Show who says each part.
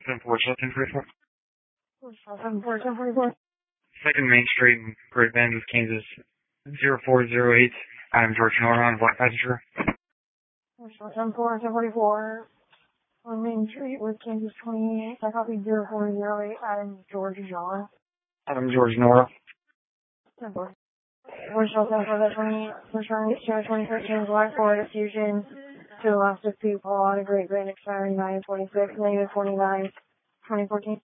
Speaker 1: 10-4, 1044.
Speaker 2: 10-4,
Speaker 1: 2nd Main Street, Great Bend, Kansas, 0408. I'm George Nora on Black Passenger.
Speaker 2: 10-4, 1044. On Main Street with Kansas 28. I copy 0408. I'm George John.
Speaker 1: I'm George Nora.
Speaker 2: 10-4. We're still 10-4, 28. Return to 2013 Black Ford Fusion to the last of people on a Great Bend expiring 926, -49, 2014.